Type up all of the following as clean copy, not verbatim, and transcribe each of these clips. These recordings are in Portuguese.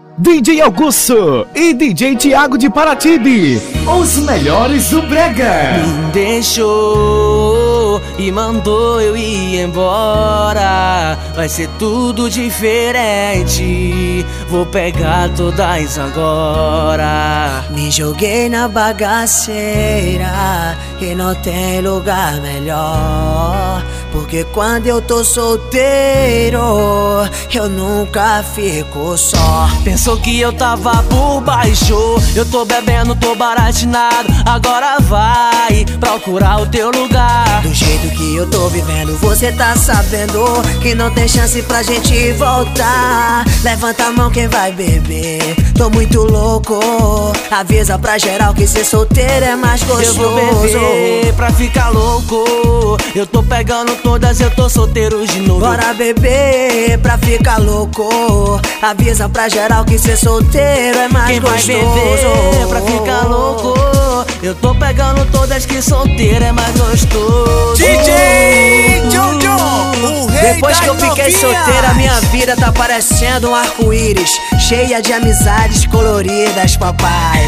DJ Augusto e DJ Thiago de Paratibe, os melhores do brega. Me deixou e mandou eu ir embora. Vai ser tudo diferente, vou pegar todas agora. Me joguei na bagaceira e não tem lugar melhor, porque quando eu tô solteiro eu nunca fico só. Pensou que eu tava por baixo, eu tô bebendo, tô baratinado. Agora vai procurar o teu lugar. Do jeito que eu tô vivendo, você tá sabendo que não tem chance pra gente voltar. Levanta a mão quem vai beber, tô muito louco. Avisa pra geral que ser solteiro é mais gostoso. Eu vou beber pra ficar louco, eu tô pegando todas, eu tô solteiro de novo. Bora beber pra ficar louco, avisa pra geral que ser solteiro é mais gostoso. Quem vai beber pra ficar louco, eu tô pegando todas, que solteiro é mais gostoso. DJ Jojo, o rei. Depois que eu fiquei solteira, minha vida tá parecendo um arco-íris, cheia de amizades coloridas, papai.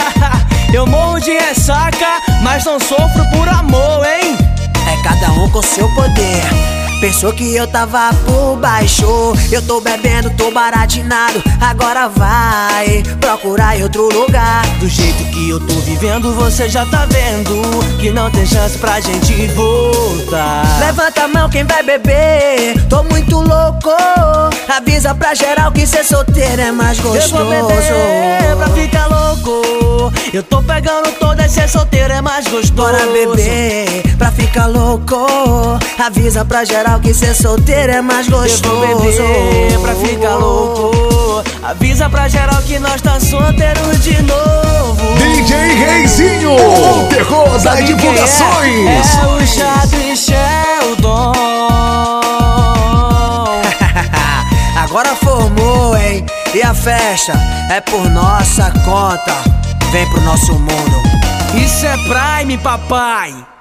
Eu morro de ressaca, mas não sofro por amor, hein? É cada um com seu poder. Pensou que eu tava por baixo, eu tô bebendo, tô baratinado. Agora vai procurar em outro lugar. Do jeito que eu tô vivendo, você já tá vendo que não tem chance pra gente voltar. Levanta a mão quem vai beber, tô muito louco. Avisa pra geral que ser solteiro é mais gostoso. Eu vou beber pra ficar louco, eu tô pegando todas, ser solteiro é mais gostoso. Bora beber pra ficar louco, avisa pra geral que ser solteiro é mais gostoso. Eu vou beber pra ficar louco, avisa pra geral que nós tá solteiro de novo. DJ Reizinho, o terror das divulgações. É o Chad Sheldon. Agora formou, hein? E a festa é por nossa conta. Vem pro nosso mundo. Isso é Prime, papai.